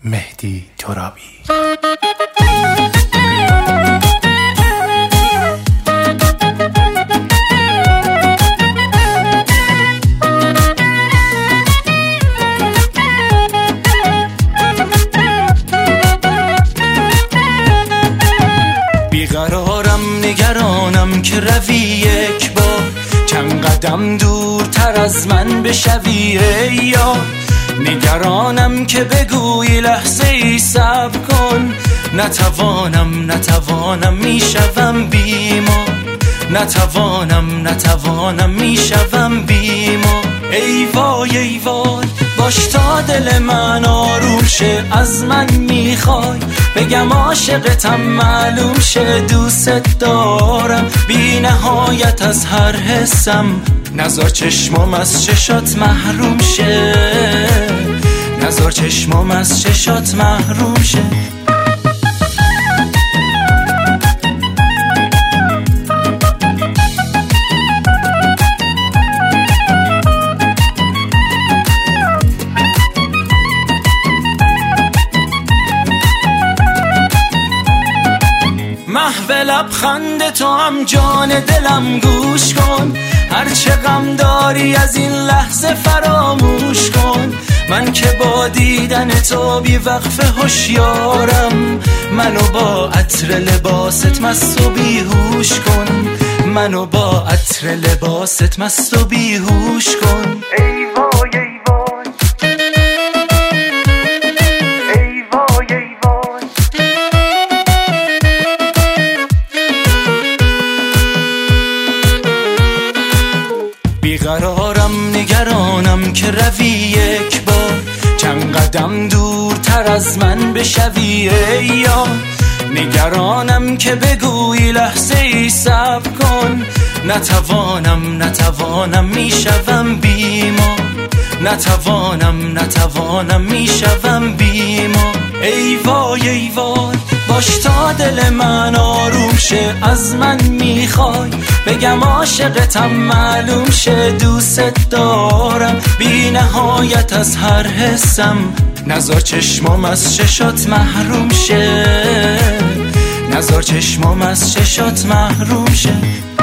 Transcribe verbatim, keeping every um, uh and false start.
مهدی ترابی. بیقرارم نگرانم که روی یک بار چند قدم دورتر از من بشوی ای یار. نگرانم که بگویی لحظه ای صبر کن، نتوانم نتوانم میشوم بیمار، نتوانم نتوانم میشوم بیمار. ای وای ای وای باش تا دل من آروم شه، از من میخوای بگم عاشقتم معلوم شه، دوست دارم بی نهایت از هر حسم، نذار چشمم از چشات محروم شه، نذار چشمم از چشات محروم شه. محو لبخند تو هم جان دلم گوش کن، هرچه غم داری از این لحظه فراموش کن. من که با دیدن تو بی وقفه هوشیارم، منو با عطر لباست مست و بیهوش کن، منو با عطر لباست مست و بیهوش کن. ای وای ای وای ای وای ای وای بیقرارم نگرانم که روی یک بار چند قدم دورتر از من بشوی ای یار. نگرانم که بگویی لحظه ای صبر کن، نتوانم نتوانم میشوم بیمار، نتوانم نتوانم میشوم بیمار. ای وای ای وای باش تا دل من آروم شه، از من میخوای بگم عاشقتم معلوم شه، دوست دارم بی نهایت از هر حسم، نذار چشمم از چشات محروم شه، نذار چشمم از چشات محروم شه.